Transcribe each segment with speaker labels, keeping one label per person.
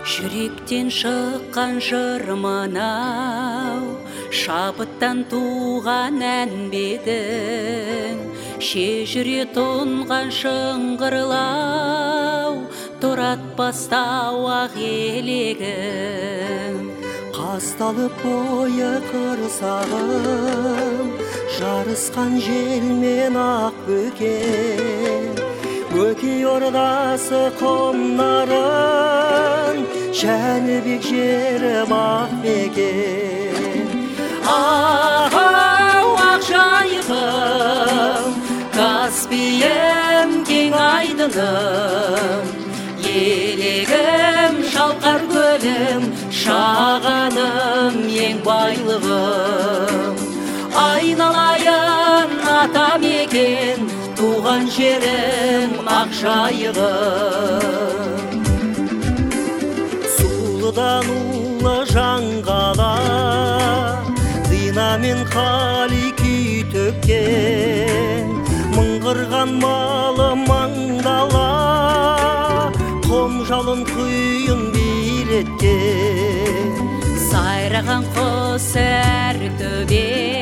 Speaker 1: Жүректен шыққан жыр мынау, шабыттан туған ән бедің, шежіре тұнған шыңғырлау, тұратпастау ақ елегім.
Speaker 2: Қасталып бойы қырсағым, жарысқан желмен ақ бөкен. Бөкей ордасы құмнарын, Жәнібек жері бақ мекен.
Speaker 1: Ағау ақ жайығым, Каспием кең айдыным, елегім шалқар көлім, шағаным ең байлығым. Айналайын атам екен, туған жерім ақ жайығым.
Speaker 2: Сулыдан улы жаңғала, Дина мен қали күй төккен, Мыңғырған малы маңдала, Қомжалын құйын биреткен.
Speaker 1: Сайраған құс әр төбе,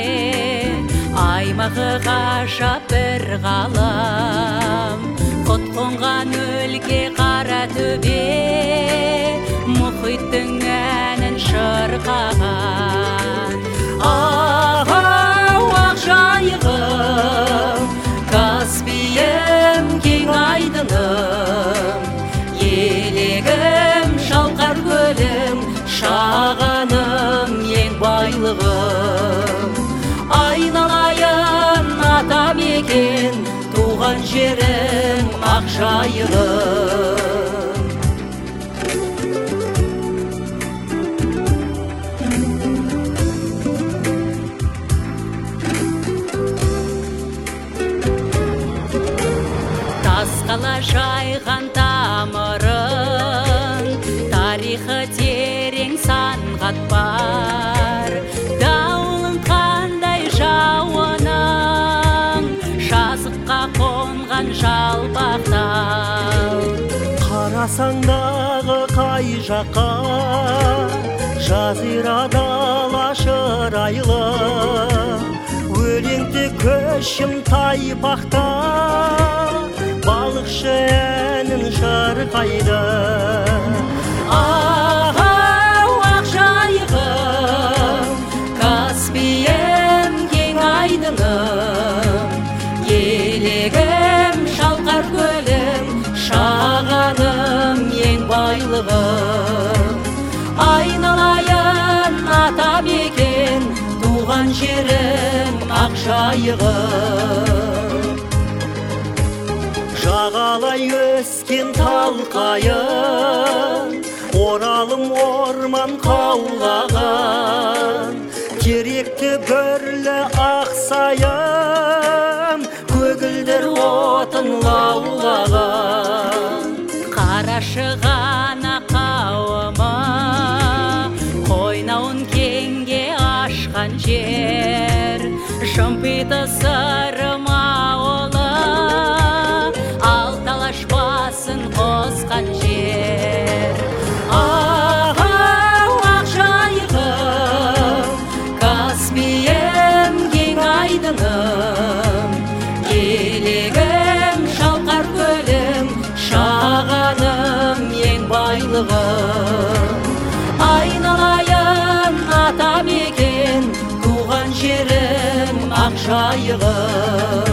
Speaker 1: аймағы ғажап бір ғалам. Құт қонған өлке қара төбе, мұхиттың әнін шырқаған. Ағау ақ жайығым, Каспием кең айдыным, елегім шалқар көлім, шағаным ең байлығым. Айналайын атам екен, туған жерім ақ жайығым. Тасқала жайған тамырын, тарихы терең сан қатпар. Дауылың қандай жауының, жазыққа қонған жалпақтал.
Speaker 2: Қарасаңдағы қай жаққа, жазира дала шырайлы, өлеңді көшім тайпақта, балықшы әнін шырқайды.
Speaker 1: Ағау ақ жайығым, Каспием кең айдыным, елегім шалқар көлім, шағаным ең байлығым. Айналайын атам екен, туған жерім ақ жайығым.
Speaker 2: Жағалай өскен талқайын, оралым орман қаулаған, теректі бүрлі ақсайым, көгілдір отын лаулаған.
Speaker 1: Қарашығана қауымы, қойнауын кеңге ашқан жер, жымпиты сырым ауылы, алталаш басын қосқан жер. Ағау ақ жайығым, Каспием кең айдыным, елегім шалқар көлім, шағаным ең байлығым. Айналайын атам екен, туған жерім ақ жайығым.